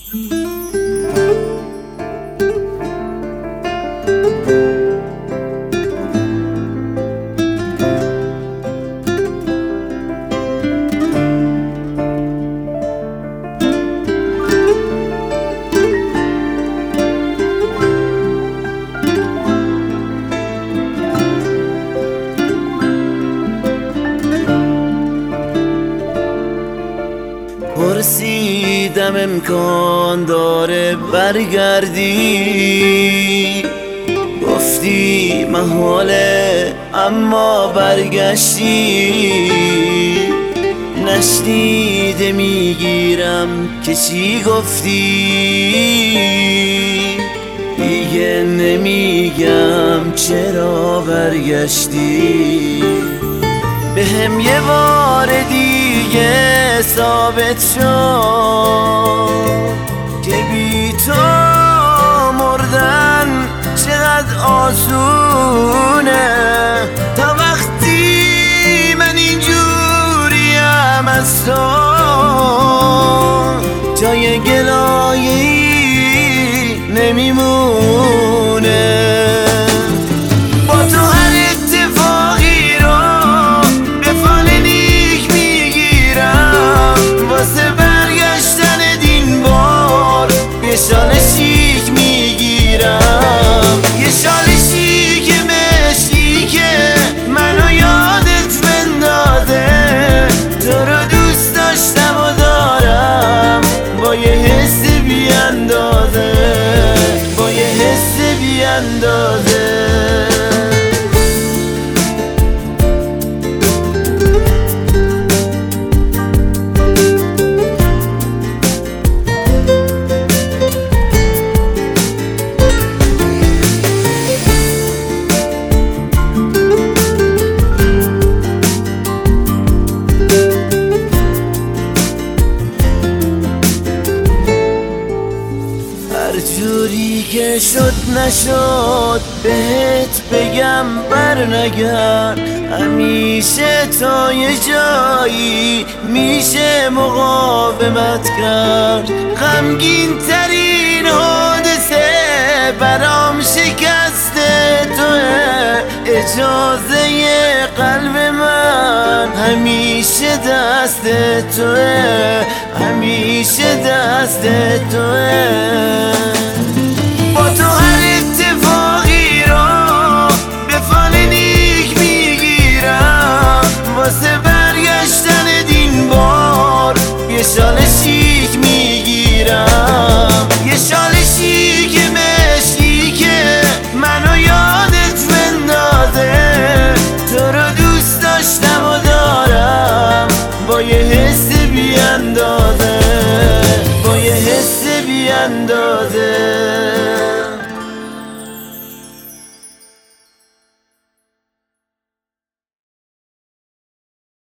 پرسیدم امکان داره برگردی، گفتی محاله اما برگشتی. نشنیده میگیرم که چی گفتی، دیگه نمیگم چرا برگشتی. بهم یه بار دیگه ثابت شد که بی تو مردن چقدر آسونه. تا وقتی من اینجوریم از تو، جای گلایه‌ای نمیمونه. شال شیک میگیرم، یه شال شیک مشکی که منو یادت بندازه. تو رو دوست داشتم و دارم با یه حس بی اندازه، با یه حس بی اندازه. جوری که شد نشد بهت بگم برنگرد. همیشه تا یه جایی میشه مقاومت کرد. غمگین ترین حادثه برام شکست توه. اجازه قلب من همیشه دست توه، همیشه دست توه. با تو هر اتفاقی رو به فال نیک میگیرم. واسه برگشتن دین بار یه شال شیک میگیرم، یه شال شیک مشکی که منو یادت بندازه. تو رو دوست داشتم و دارم با یه